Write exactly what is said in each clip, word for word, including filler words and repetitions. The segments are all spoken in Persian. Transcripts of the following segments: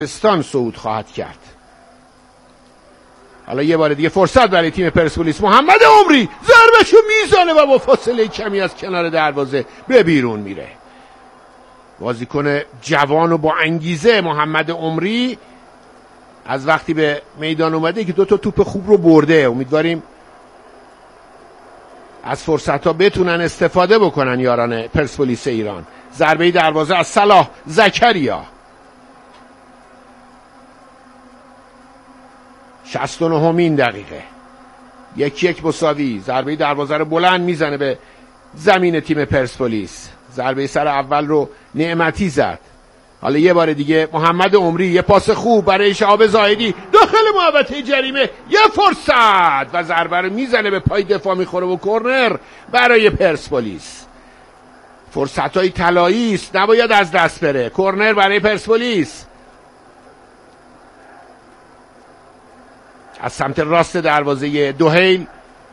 استان صعود خواهد کرد. حالا یه بار دیگه فرصت برای تیم پرسپولیس. محمد عمری ضربهشو میزنه و با فاصله کمی از کنار دروازه به بیرون میره. بازیکن جوان و با انگیزه محمد عمری از وقتی به میدان اومده که دو تا توپ خوب رو برده. امیدواریم از فرصت ها بتونن استفاده بکنن یاران پرسپولیس ایران. ضربه دروازه از صلاح زکریا. شصت و نهمین دقیقه یک یک مساوی. ضربه دروازه رو بلند میزنه به زمین تیم پرسپولیس. ضربه سر اول رو نعمتی زد. حالا یه بار دیگه محمد عمری، یه پاس خوب برای شهاب زاهدی داخل محوطه جریمه، یه فرصت و ضربه رو میزنه به پای دفاع، میخوره و کرنر برای پرسپولیس. فرصت‌های طلایی است، نباید از دست بره. کرنر برای پرسپولیس از سمت راست دروازه دوهیل.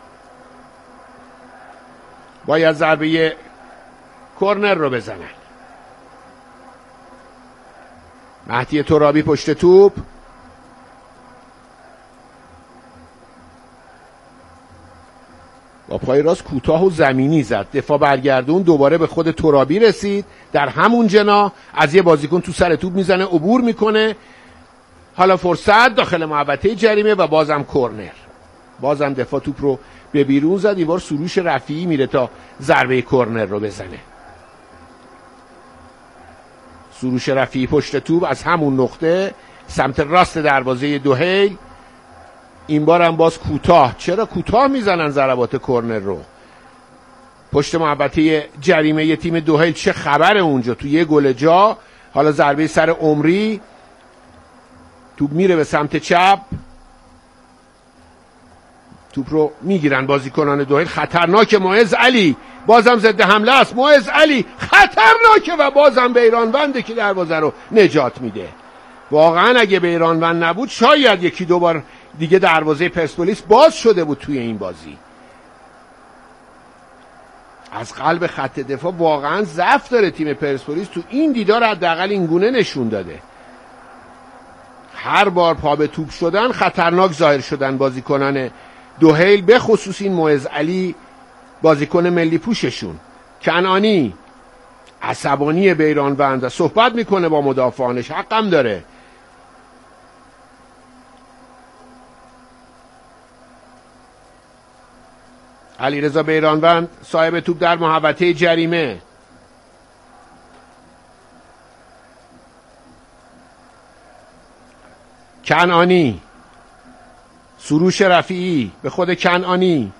باید ضربه کرنر رو بزنن. مهدی ترابی پشت توپ. با پای راست کوتاه و زمینی زد. دفاع برگردون، دوباره به خود ترابی رسید. در همون جنا از یه بازیکن تو سر توپ میزنه، عبور میکنه. حالا فرصت داخل محوطه جریمه و بازم کرنر. بازم دفاع توپ رو به بیرون زد. این بار سروش رفیعی میره تا ضربه کرنر رو بزنه. سروش رفیعی پشت توپ از همون نقطه سمت راست دروازه دوهیل. این بار هم باز کوتاه. چرا کوتاه میزنن ضربات کرنر رو؟ پشت محوطه جریمه ی تیم دوهیل چه خبره اونجا؟ تو یه گل جا. حالا ضربه سر عمری، توپ میره به سمت چپ. توپ رو میگیرن بازیکنان دوهیل. خطرناک. معز علی بازم ضد حمله است. معز علی خطرناکه و بازم بیرانونده که دروازه رو نجات میده. واقعا اگه بیرانوند نبود شاید یکی دو بار دیگه دروازه پرسپولیس باز شده بود توی این بازی. از قلب خط دفاع واقعا ضعف داره تیم پرسپولیس. تو این دیدار حداقل این گونه نشون داده. هر بار پا به توپ شدن خطرناک ظاهر شدن بازیکنان دوهیل، به خصوص این معز علی بازیکن ملی پوششون. کنعانی عصبانی بیرانوند، صحبت میکنه با مدافعانش، حقم داره. علیرضا بیرانوند صاحب توپ در محوطه جریمه. کنعانی، سروش رفیعی به خود کنعانی.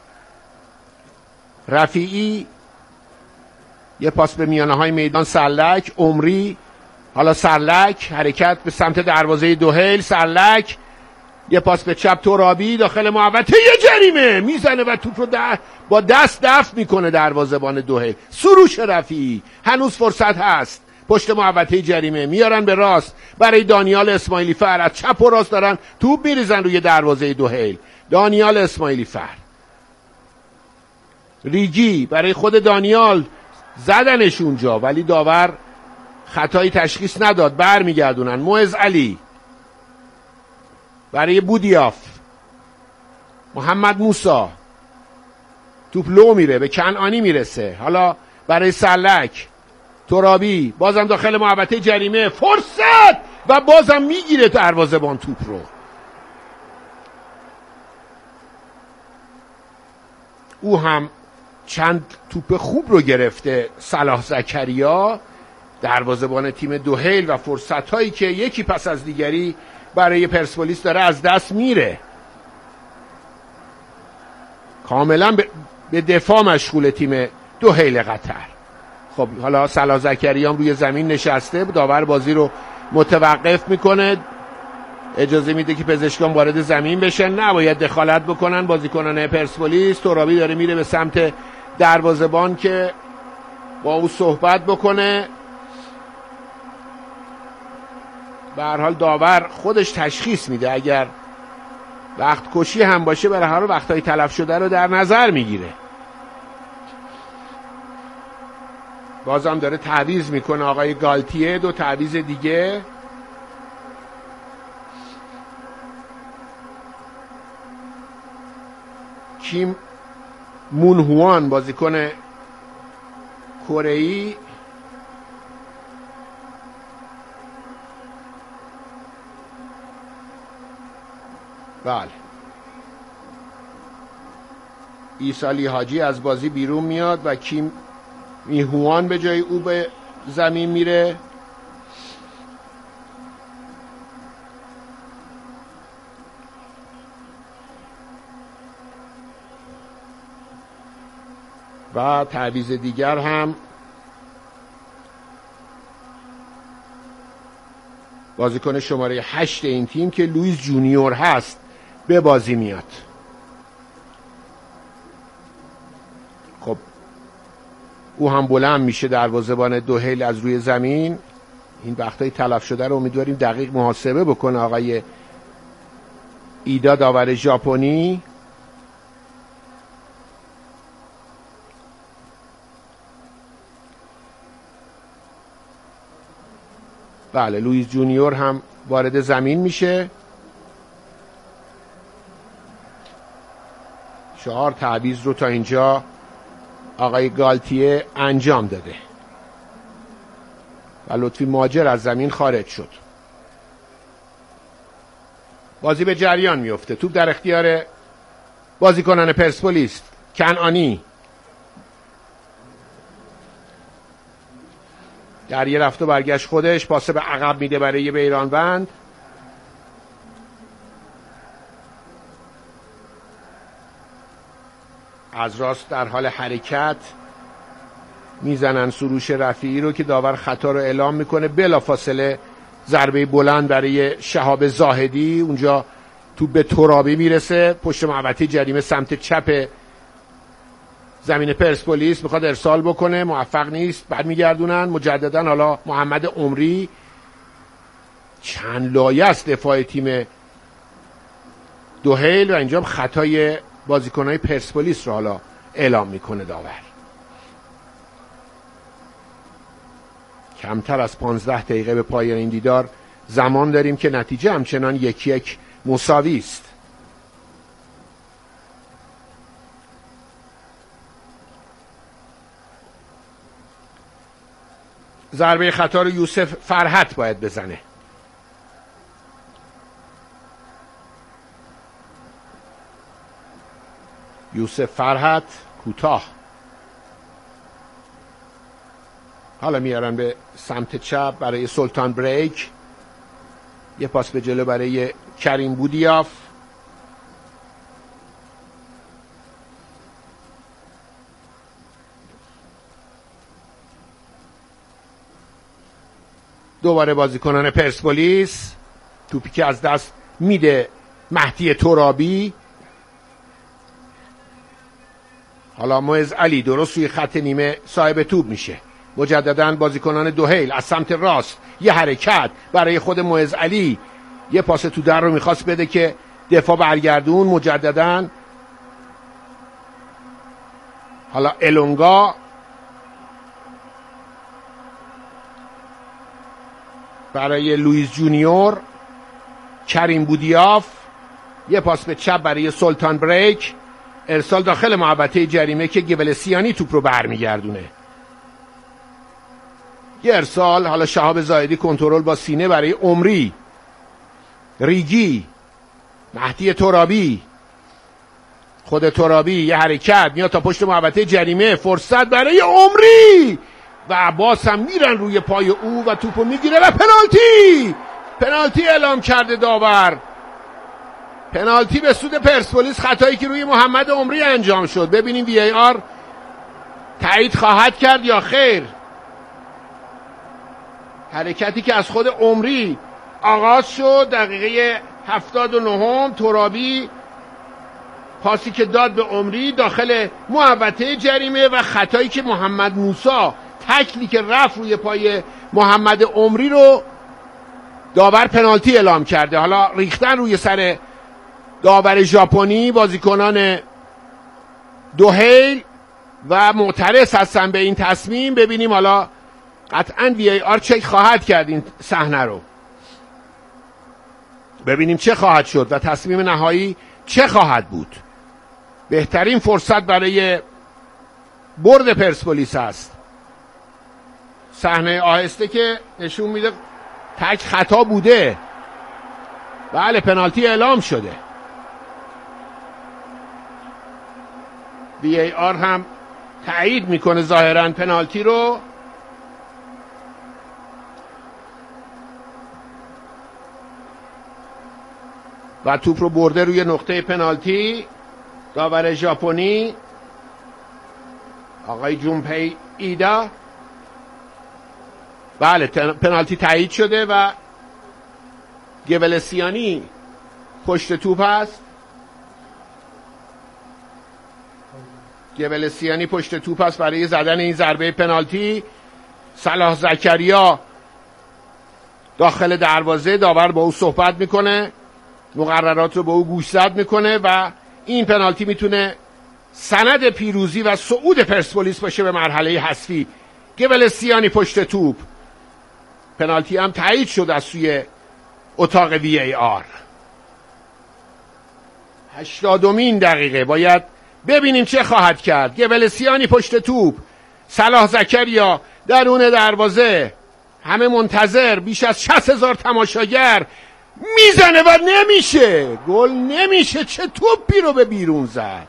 رفیعی یه پاس به میانه های میدان. سرلک، عمری. حالا سرلک حرکت به سمت دروازه دوهیل. سرلک یه پاس به چپ. ترابی داخل محوطه جریمه میزنه و توپ رو با دست دفع میکنه دروازه‌بان دوهیل. سروش رفیعی. هنوز فرصت هست. پشت محوطه جریمه میارن به راست برای دانیال اسماعیلی فر. از چپ و راست دارن توپ میریزن روی دروازه دوهیل. دانیال اسماعیلی فر. ریگی برای خود دانیال زدنش اونجا ولی داور خطایی تشخیص نداد. بر میگردونن. معز علی برای بودیاف. محمد موسی. توپ لو میره به کنعانی میرسه. حالا برای سرلک. ترابی بازم داخل محوطه جریمه. فرصت و بازم میگیره دروازه‌بان توپ رو. او هم چند توپ خوب رو گرفته صلاح زکریا، دروازه‌بان تیم دوهیل، و فرصت هایی که یکی پس از دیگری برای پرسپولیس داره از دست میره. کاملا به دفاع مشغول تیم دوهیل قطر. خب حالا صلاح زکریا هم روی زمین نشسته. داور بازی رو متوقف میکنه، اجازه میده که پزشکان وارد زمین بشن. نباید دخالت بکنن بازیکنان پرسپولیس. ترابی داره میره به سمت دروازه‌بان که با او صحبت بکنه. به هر حال داور خودش تشخیص میده. اگر وقت کشی هم باشه برای هر وقتای تلف شده رو در نظر میگیره. بازم داره تعویض میکنه آقای گالتیه. دو تعویض دیگه. کیم مون هوان بازیکن کره‌ای بله ایسالی حاجی از بازی بیرون میاد و کیم می هوان به جای او به زمین میره. و تعویض دیگر هم بازیکن شماره هشت این تیم که لوئیس جونیور هست به بازی میاد. خب او هم بلند میشه دروازه‌بان دوهیل از روی زمین. این وقتای تلف شده رو امیدواریم دقیق محاسبه بکنه آقای ایدا داور ژاپنی. بله لوئیس جونیور هم وارد زمین میشه. چهار تعویض رو تا اینجا آقای گالتیه انجام داده و لطفی ماجر از زمین خارج شد. بازی به جریان میفته. توپ در اختیار بازیکنان پرسپولیس. کنعانی در یه رفت و برگشت خودش پاس به عقب میده برای بیرانوند. از راست در حال حرکت میزنن سروش رفیعی رو که داور خطا رو اعلام میکنه. بلافاصله ضربه بلند برای شهاب زاهدی. اونجا توپ به ترابی میرسه پشت محوطه جریمه سمت چپ زمین پرسپولیس. میخواد ارسال بکنه موفق نیست. بعد میگردونن مجددا. حالا محمد عمری چند لایه است دفاع تیم دوهیل و اینجا خطای بازیکنهای پرسپولیس رو حالا اعلام میکنه داور. کمتر از پانزده دقیقه به پایان این دیدار زمان داریم که نتیجه همچنان یکی یک مساوی است. ضربه خطا رو یوسف فرحت باید بزنه. یوسف فرحت کوتاه. حالا میارن به سمت چپ برای سلطان بریک. یه پاس به جلو برای کریم بودیاف. دوباره بازیکنان پرسپولیس. توپی که از دست میده مهدی ترابی. حالا معز علی درست روی خط نیمه صاحب توپ میشه. مجددا بازیکنان دوهیل از سمت راست یه حرکت برای خود معز علی. یه پاس تو در رو میخواست بده که دفاع برگردون. مجددا حالا الونگا برای لوئیس جونیور. کریم بودیاف یه پاس به چپ برای سلطان بریک. ارسال داخل محوطه جریمه که گولسیانی توپ رو برمیگردونه. یه ارسال. حالا شهاب زاهدی کنترل با سینه برای عمری. ریگی. مهدی ترابی. خود ترابی یه حرکت میاد تا پشت محوطه جریمه. فرصت برای عمری و عباس هم میرن روی پای او و توپو میگیره و پنالتی. پنالتی اعلام کرده داور. پنالتی به سود پرسپولیس. خطایی که روی محمد عمری انجام شد. ببینیم وی ای آر تایید خواهد کرد یا خیر. حرکتی که از خود عمری آغاز شد دقیقه هفتاد و نهم. ترابی پاسی که داد به عمری داخل محوطه جریمه و خطایی که محمد موسی تکلی که رفت روی پای محمد عمری رو داور پنالتی اعلام کرده. حالا ریختن روی سر داور ژاپنی بازیکنان دوهیل و معترض هستن به این تصمیم. ببینیم حالا قطعاً وی ای آر چک خواهد کرد این صحنه رو. ببینیم چه خواهد شد و تصمیم نهایی چه خواهد بود. بهترین فرصت برای برد پرسپولیس است. صحنه آهسته که نشون میده تک خطا بوده. بله پنالتی اعلام شده. وی ای آر هم تایید میکنه ظاهرا پنالتی رو. و توپ رو برده روی نقطه پنالتی داور ژاپنی آقای جونپی ایدا. بله پنالتی تایید شده و گبلسیانی پشت توپ است. گبلسیانی پشت توپ است برای زدن این ضربه پنالتی. صلاح زکریا داخل دروازه، داور با او صحبت میکنه، مقررات رو با او گوشزد میکنه و این پنالتی میتونه سند پیروزی و صعود پرسپولیس باشه به مرحله حذفی. گبلسیانی پشت توپ، پنالتی هم تایید شد از سوی اتاق وی ای آر. هشتادمین دقیقه باید ببینیم چه خواهد کرد. گبلسیانی پشت توپ، صلاح زکریا درون دروازه، همه منتظر، بیش از شصت هزار تماشاگر، میزنه و نمیشه، گل نمیشه. چه توپی رو به بیرون زد.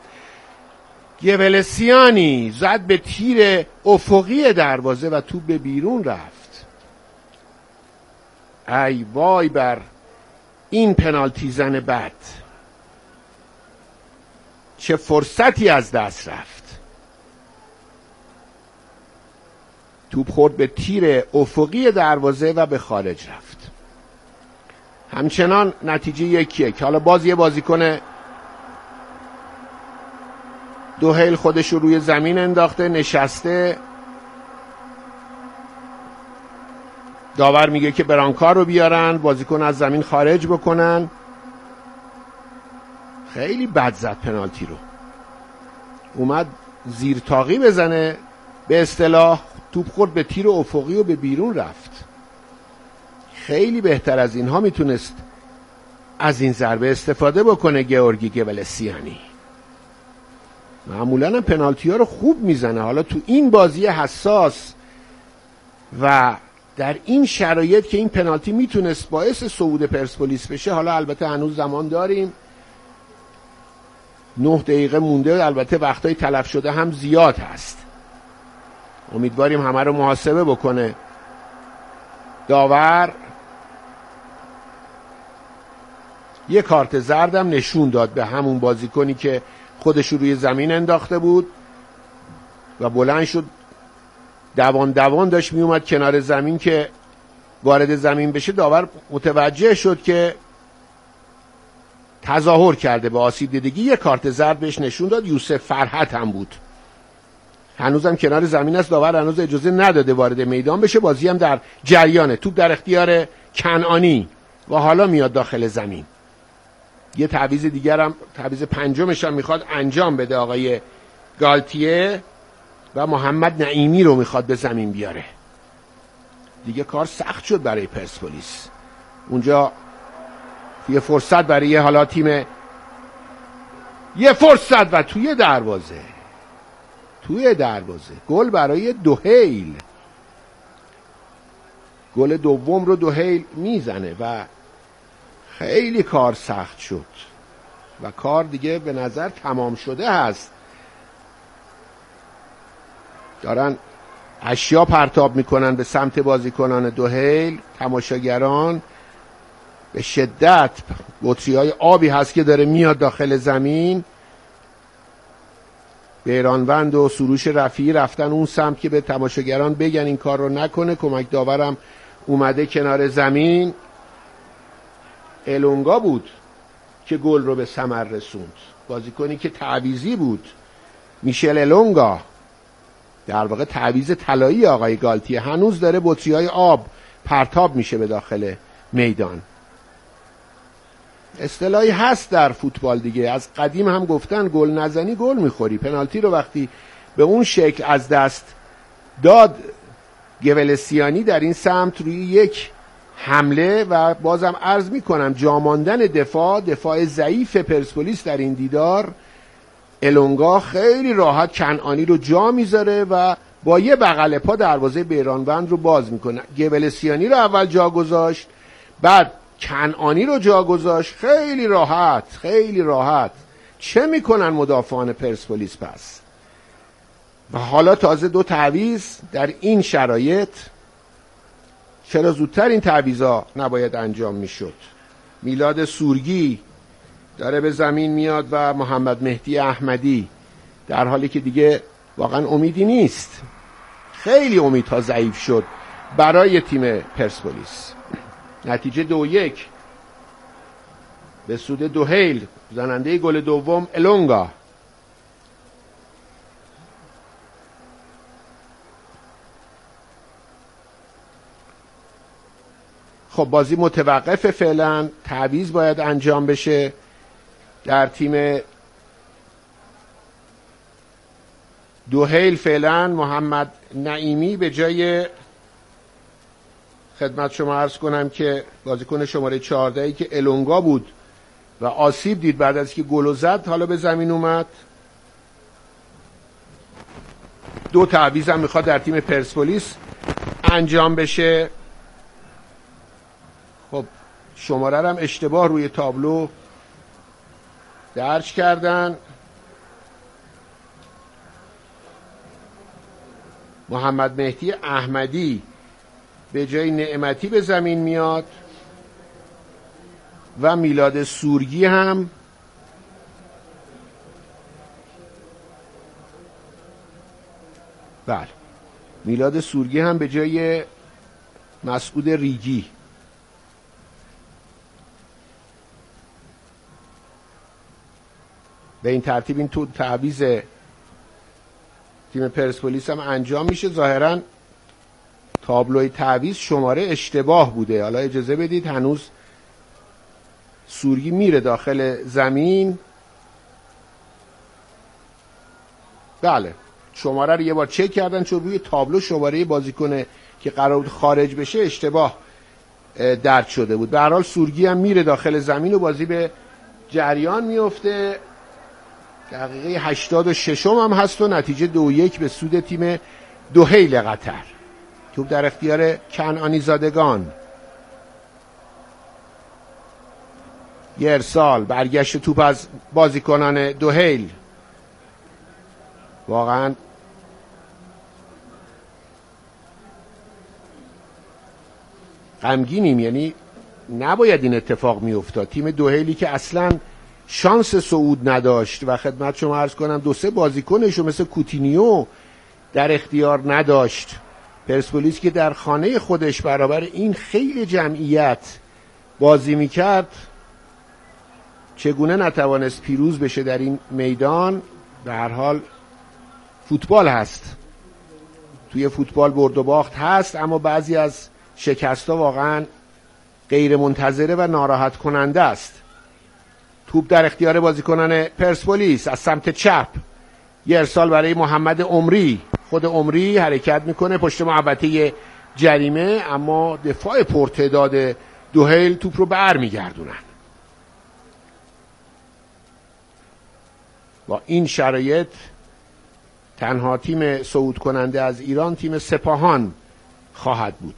گبلسیانی زد به تیر افقی دروازه و توپ به بیرون رفت. ای وای بر این پنالتی زن بد، چه فرصتی از دست رفت. توپ خورد به تیر افقی دروازه و به خارج رفت. همچنان نتیجه یک یک. حالا باز یه بازیکن دوهیل خودش رو روی زمین انداخته، نشسته. داور میگه که برانکار رو بیارن، بازیکن از زمین خارج بکنن. خیلی بد زد پنالتی رو. اومد زیر تاقی بزنه، به اصطلاح توپ خورد به تیر افقی و به بیرون رفت. خیلی بهتر از اینها میتونست از این ضربه استفاده بکنه گیورگی گبلسیانی. معمولا هم پنالتی ها رو خوب میزنه. حالا تو این بازی حساس و در این شرایط که این پنالتی میتونست باعث صعود پرسپولیس بشه، حالا البته هنوز زمان داریم، نه دقیقه مونده، البته وقتای تلف شده هم زیاد هست. امیدواریم همه رو محاسبه بکنه داور. یه کارت زردم نشون داد به همون بازیکنی که خودش رو روی زمین انداخته بود و بلند شد دوان دوان داشت می اومد کنار زمین که وارد زمین بشه. داور متوجه شد که تظاهر کرده به آسیب دیدگی، یه کارت زرد بهش نشون داد. یوسف فرحت هم بود، هنوزم کنار زمین است. داور هنوز اجازه نداده وارد میدان بشه. بازی هم در جریانه. توپ در اختیار کنعانی و حالا میاد داخل زمین. یه تعویض دیگر هم، تعویض پنجمش هم میخواد انجام بده آقای گالتیه و محمد نعیمی رو میخواد به زمین بیاره. دیگه کار سخت شد برای پرسپولیس. اونجا یه فرصت برای حالا تیم، یه فرصت و توی دروازه، توی دروازه گل برای دوهیل. گل دوم رو دوهیل میزنه و خیلی کار سخت شد و کار دیگه به نظر تمام شده هست. دارن اشیا پرتاب میکنن به سمت بازیکنان دوهیل. تماشاگران به شدت، بطری‌های آبی هست که داره میاد داخل زمین. بیرانوند و سروش رفیعی رفتن اون سمت که به تماشاگران بگن این کار رو نکنه. کمک داورم اومده کنار زمین. الونگا بود که گل رو به ثمر رسوند، بازیکنی که تعویضی بود، میشل الونگا، در واقع تعویض طلایی آقای گالتیه. هنوز داره بطری‌های آب پرتاب میشه به داخل میدان. اصطلاحی هست در فوتبال دیگه، از قدیم هم گفتن گل نزنی گل میخوری. پنالتی رو وقتی به اون شکل از دست داد گبلسیانی در این سمت روی یک حمله و بازم عرض میکنم جاماندن دفاع، دفاع ضعیف پرسپولیس در این دیدار الونگا خیلی راحت کنعانی رو جا میذاره و با یه بغل پا دروازه بیرانوند رو باز میکنه. گبلسیانی رو اول جا گذاشت، بعد کنعانی رو جا گذاشت. خیلی راحت خیلی راحت. چه میکنن مدافعان پرسپولیس پس؟ و حالا تازه دو تعویض در این شرایط. چرا زودتر این تعویضا نباید انجام میشد؟ میلاد سورگی داره به زمین میاد و محمد مهدی احمدی، در حالی که دیگه واقعا امیدی نیست. خیلی امیدها ضعیف شد برای تیم پرسپولیس. نتیجه دو یک به سود دوهیل. زننده گل دوم الونگا. خب بازی متوقف فعلا. تعویض باید انجام بشه در تیم دوهیل. فعلا محمد نعیمی به جای، خدمت شما عرض کنم که بازیکن شماره چهارده که الونگا بود و آسیب دید بعد از که گل زد، حالا به زمین اومد. دو تعویض هم میخواد در تیم پرسپولیس انجام بشه. خب شماره هم اشتباه روی تابلو درج کردن. محمد مهدی احمدی به جای نعمتی به زمین میاد و میلاد سورگی هم بله میلاد سورگی هم به جای مسعود ریگی. به این ترتیب این تو تعویض تیم پرسپولیس هم انجام میشه. ظاهراً تابلوی تعویض شماره اشتباه بوده. حالا اجازه بدید، هنوز سورگی میره داخل زمین. بله شماره رو یه بار چک کردن، چون روی تابلو شماره بازیکن که قرار بود خارج بشه اشتباه درج شده بود. به هر حال سورگی هم میره داخل زمین و بازی به جریان میفته. دقیقه هشتاد و شش هم هست و نتیجه دو یک به سود تیم دوهیل قطر. توپ در اختیار کنعانی زادگان. یه ارسال، برگشت توپ از بازیکنان دوهیل. واقعا غمگینیم، یعنی نباید این اتفاق میافتاد. تیم دوهیلی که اصلاً شانس صعود نداشت و خدمت شما عرض کنم دو سه بازیکنشو مثل کوتینیو در اختیار نداشت. پرسپولیس که در خانه خودش برابر این خیلی جمعیت بازی میکرد، چگونه نتوانست پیروز بشه در این میدان؟ به هر حال فوتبال هست، توی فوتبال برد و باخت هست، اما بعضی از شکست‌ها واقعا غیر منتظره و ناراحت کننده است. توپ در اختیار بازیکنان پرسپولیس از سمت چپ. یه ارسال برای محمد عمری. خود عمری حرکت میکنه پشت محوطه جریمه، اما دفاع پرتعداد دوهیل توپ رو بر میگردونن. با این شرایط تنها تیم صعود کننده از ایران تیم سپاهان خواهد بود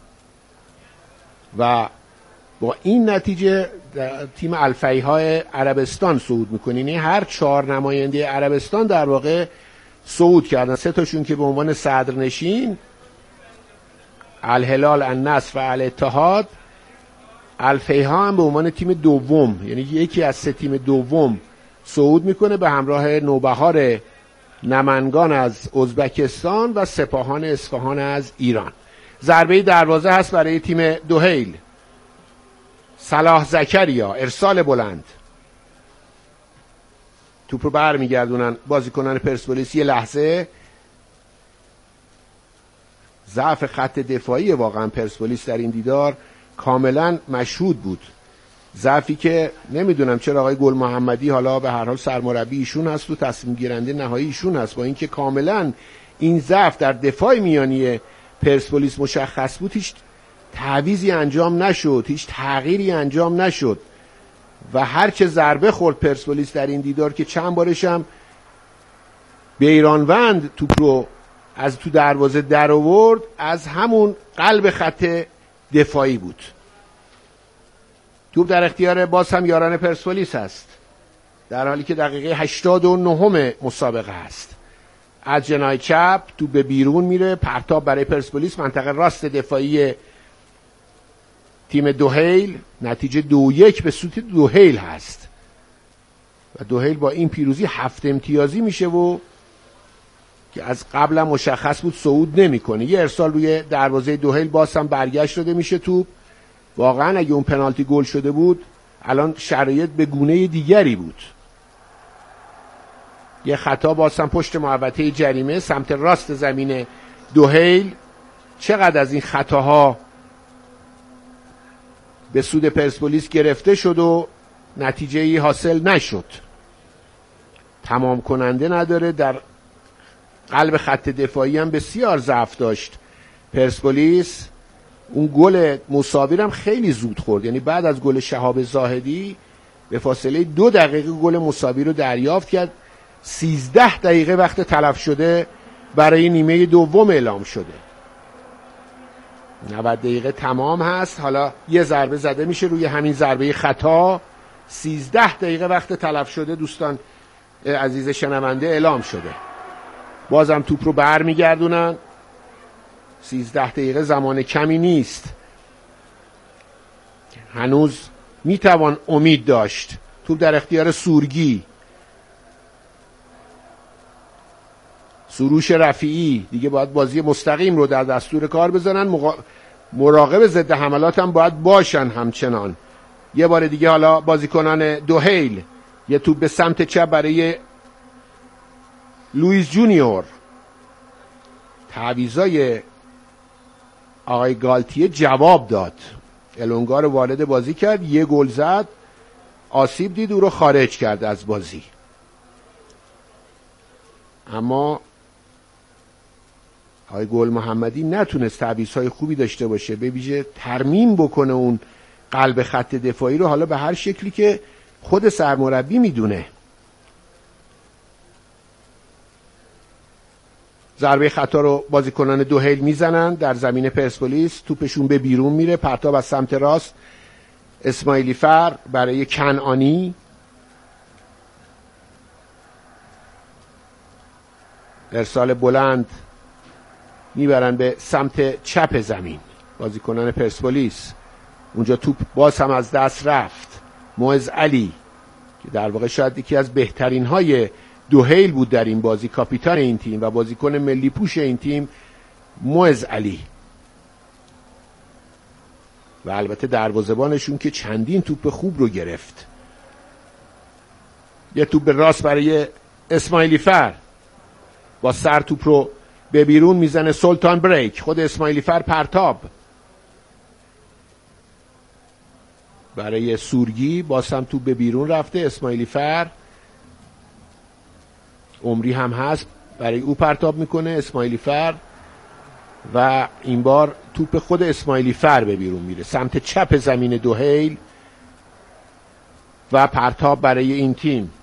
و با این نتیجه تیم الفیهای عربستان صعود میکنه. یعنی هر چهار نماینده عربستان در واقع صعود کردن. سه تاشون که به عنوان صدرنشین، الهلال، النصر و الاتحاد. الفیها هم به عنوان تیم دوم، یعنی یکی از سه تیم دوم صعود میکنه به همراه نوبهار نمنگان از ازبکستان و سپاهان اصفهان از ایران. ضربه دروازه هست برای تیم دوهیل. صلاح زکریا، ارسال بلند، توپ رو بر میگردونن بازیکنان پرسپولیس. یه لحظه ضعف خط دفاعی واقعا پرسپولیس در این دیدار کاملا مشهود بود. ضعفی که نمیدونم چرا آقای گل محمدی، حالا به هر حال سرمربی ایشون هست و تصمیم گیرنده نهایی ایشون هست، با اینکه کاملا این ضعف در دفاع میانی پرسپولیس مشخص بود، هیچ تعویضی انجام نشد، هیچ تغییری انجام نشد و هر چه ضربه خورد پرسپولیس در این دیدار که چند بارش هم بیرانوند توپ رو از تو دروازه در آورد، از همون قلب خط دفاعی بود. توپ در اختیار باز هم یاران پرسپولیس است، در حالی که دقیقه هشتاد و نه مسابقه است. از جناح چپ توپ به بیرون میره، پرتاب برای پرسپولیس منطقه راست دفاعی تیم دوهیل. نتیجه دو یک به سود دوهیل هست و دوهیل با این پیروزی هفت امتیازی میشه و که از قبل هم مشخص بود صعود نمیکنه. یه ارسال روی دروازه دوهیل باز هم برگشت داده میشه توپ. واقعا اگه اون پنالتی گل شده بود الان شرایط به گونه دیگری بود. یه خطا باز هم پشت محوطه جریمه سمت راست زمین دوهیل. چقدر از این خطاها به سود پرسپولیس گرفته شد و نتیجه‌ای حاصل نشد. تمام کننده نداره. در قلب خط دفاعی هم بسیار ضعف داشت پرسپولیس. اون گل مساوی هم خیلی زود خورد، یعنی بعد از گل شهاب زاهدی به فاصله دو دقیقه گل مساوی رو دریافت کرد. سیزده دقیقه وقت تلف شده برای نیمه دوم اعلام شده. نود دقیقه تمام هست. حالا یه ضربه زده میشه روی همین ضربه خطا. سیزده دقیقه وقت تلف شده دوستان عزیز شنونده اعلام شده. بازم توپ رو بر میگردونن. سیزده دقیقه زمان کمی نیست. هنوز میتوان امید داشت. توپ در اختیار سورگی. سروش رفیعی دیگه باید بازی مستقیم رو در دستور کار بزنن. مقا... مراقب ضد حملات هم باید باشن همچنان. یه بار دیگه حالا بازیکنان دوهیل. یه توپ به سمت چپ برای لوئیس جونیور. تعویضای آقای گالتیه جواب داد. الونگا رو وارد بازی کرد، یه گل زد، آسیب دید، او رو خارج کرد از بازی. اما آقای گل محمدی نتونست تعویضای خوبی داشته باشه، به ویژه ترمیم بکنه اون قلب خط دفاعی رو، حالا به هر شکلی که خود سرمربی میدونه. ضربه خطا رو بازیکنان دوهیل میزنن در زمین پرسپولیس. توپشون به بیرون میره. پرتاب از سمت راست اسماعیلی فر برای کنعانی. ارسال بلند میبرن به سمت چپ زمین بازیکنان پرسپولیس. اونجا توپ باز هم از دست رفت. معز علی که در واقع شاید یکی از بهترین های دوهیل بود در این بازی، کاپیتان این تیم و بازیکن ملی پوش این تیم، معز علی. و البته دروازه‌بانشون که چندین توپ خوب رو گرفت. یه توپ به راست برای اسماعیلی فر، با سر توپ رو به بیرون میزنه سلطان بریک. خود اسماعیلی فر پرتاب برای سورگی، باز هم توپ به بیرون رفته. اسماعیلی فر، عمری هم هست برای او پرتاب میکنه اسماعیلی فر و این بار توپ خود اسماعیلی فر به بیرون میره سمت چپ زمین دوهیل و پرتاب برای این تیم.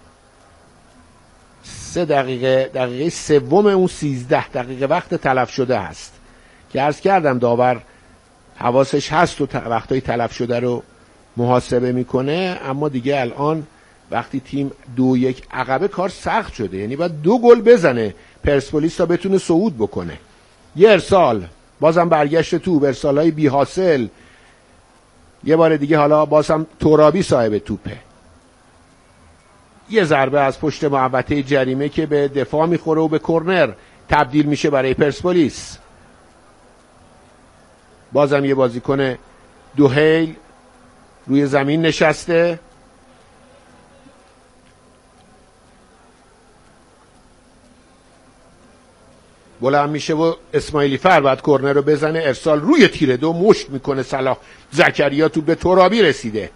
سه دقیقه دقیقه سوم اون سیزده دقیقه وقت تلف شده هست که عرض کردم داور حواسش هست و وقتای تلف شده رو محاسبه میکنه. اما دیگه الان وقتی تیم دو یک عقبه کار سخت شده، یعنی باید دو گل بزنه پرسپولیس تا بتونه صعود بکنه. یه ارسال بازم برگشت توپ، ارسالای بی حاصل. یه بار دیگه حالا بازم ترابی صاحب توپه. یه ضربه از پشت محوطه جریمه که به دفاع میخوره و به کرنر تبدیل میشه برای پرسپولیس. بازم یه بازیکن دوهیل روی زمین نشسته. بلند میشه و اسماعیلی فر بعد کرنر رو بزنه. ارسال روی تیر دو مشت میکنه صلاح زکریا، تو به ترابی رسیده.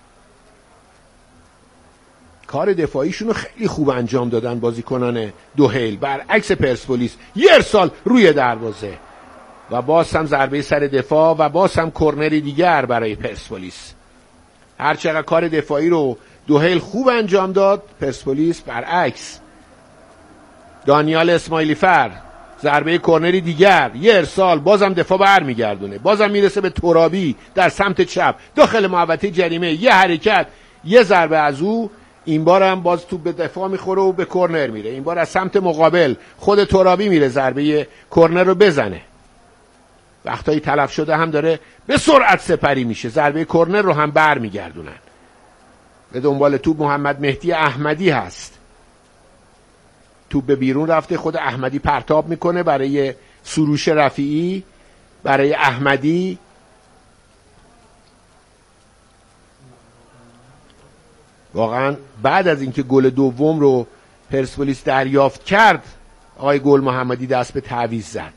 کار دفاعیشون رو خیلی خوب انجام دادن بازیکنان دوهیل برعکس پرسپولیس. یه ارسال روی دروازه و باز هم ضربه سر دفاع و باز هم کرنری دیگر برای پرسپولیس. هرچقدر کار دفاعی رو دوهیل خوب انجام داد، پرسپولیس برعکس دانیال اسماعیلی فر ضربه کرنری دیگر، یه ارسال، بازم دفاع برمیگردونه، بازم میرسه به ترابی در سمت چپ داخل محوطه جریمه، یه حرکت، یه ضربه از او، این بار هم باز توپ به دفاع میخوره و به کرنر میره. این بار از سمت مقابل خود ترابی میره ضربه کرنر رو بزنه. وقتایی تلف شده هم داره به سرعت سپری میشه، ضربه کرنر رو هم برمیگردونن. به دنبال توپ محمد مهدی احمدی هست. توپ به بیرون رفته، خود احمدی پرتاب میکنه برای سروش رفیعی، برای احمدی. واقعا بعد از اینکه گل دوم رو پرسپولیس دریافت کرد، آقای گل محمدی دست به تعویض زد.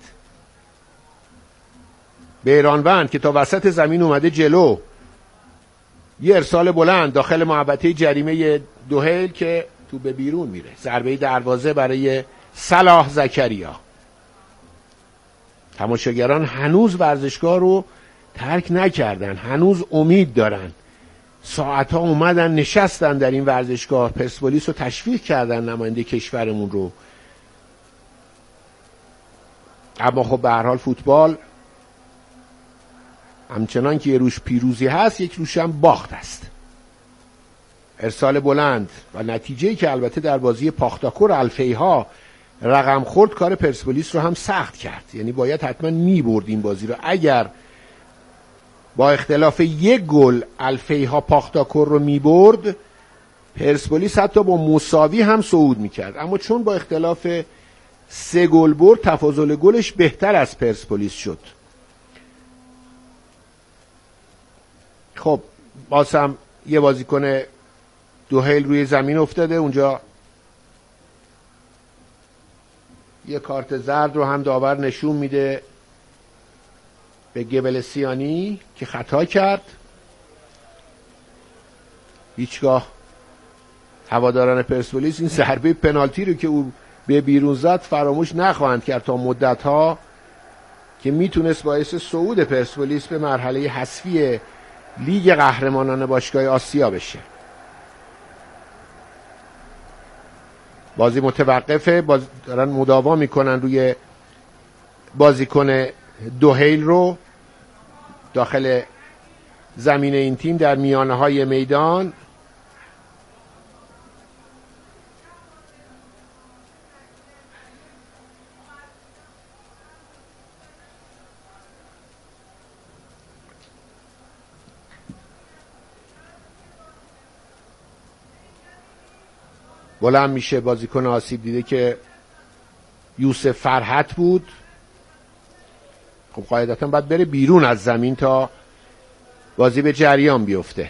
بیرانوند که تا وسط زمین اومده جلو، یه ارسال بلند داخل محوطه جریمه دوهیل که تو به بیرون میره. ضربه دروازه برای صلاح زکریا. تماشاگران هنوز ورزشگاه رو ترک نکردن، هنوز امید دارن. ساعتها اومدن نشستن در این ورزشگاه، پرسپولیس رو تشویق کردن، نماینده کشورمون رو. اما خب به هر حال فوتبال همچنان که یه روش پیروزی هست، یک روش هم باخت است. ارسال بلند و نتیجه‌ای که البته در بازی پاختاکور الفیها رقم خورد، کار پرسپولیس رو هم سخت کرد. یعنی باید حتما می‌برد این بازی رو. اگر با اختلاف یک گل الفیها پاختاکور رو می‌برد، پرسپولیس حتی با مساوی هم صعود می‌کرد. اما چون با اختلاف سه گل برد، تفاضل گلش بهتر از پرسپولیس شد. خب بازم یه بازیکن دوهیل روی زمین افتاده، اونجا یه کارت زرد رو هم داور نشون میده به گبلسیانی که خطا کرد. هیچگاه هواداران پرسپولیس این ضربه پنالتی رو که او به بیرون زد فراموش نخواهند کرد تا مدت‌ها، که میتونست باعث صعود پرسپولیس به مرحله حذفی لیگ قهرمانان باشگاه آسیا بشه. بازی متوقفه، باز دارن مداوا میکنن روی بازیکن دوهیل رو داخل زمین این تیم در میانه های میدان. بلند میشه بازیکن آسیب دیده که یوسف فرحت بود. خب قاعدتا باید بره بیرون از زمین تا بازی به جریان بیفته.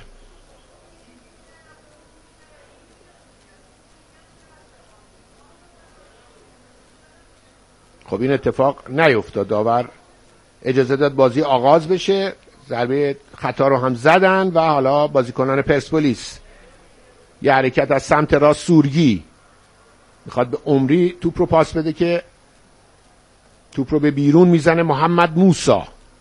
خب این اتفاق نیفتاد، داور اجازه داد بازی آغاز بشه. ضربه خطا رو هم زدن و حالا بازیکنان پرسپولیس یه حرکت از سمت راست، سورگی میخواد به عمری توپ رو پاس بده که توپ رو به بیرون میزنه محمد موسی.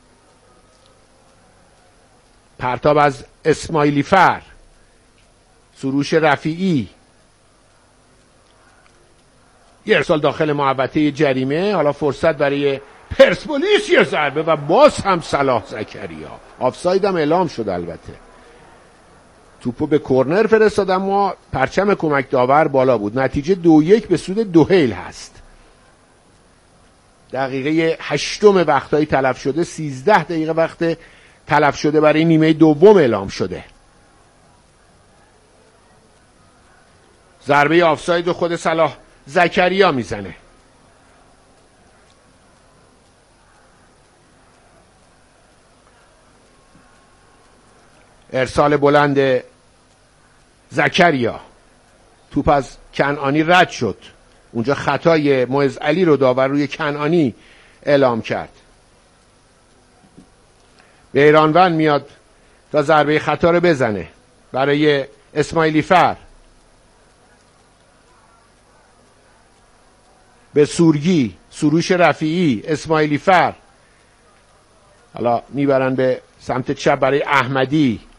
پرتاب از اسماعیلی فر، سروش رفیعی، یه ارسال داخل محوطه جریمه. حالا فرصت برای پرسپولیس، یه ضربه و باز هم صلاح زکریا. آفساید هم اعلام شد البته. توپو به کرنر فرستاد اما پرچم کمک داور بالا بود. نتیجه دو یک به سود دوهیل هست. دقیقه هشتم وقتایی تلف شده، سیزده دقیقه وقت تلف شده برای نیمه دوم اعلام شده. ضربه آفساید رو خود صلاح زکریا میزنه. ارسال بلند زکریا، توپ از کنعانی رد شد. اونجا خطای معز علی رو داور روی کنعانی اعلام کرد. بیرانوند میاد تا ضربه خطا رو بزنه برای اسماعیلی فر. به سورگی، سروش رفیعی، اسماعیلی فر. حالا میبرن به سمت چپ برای احمدی.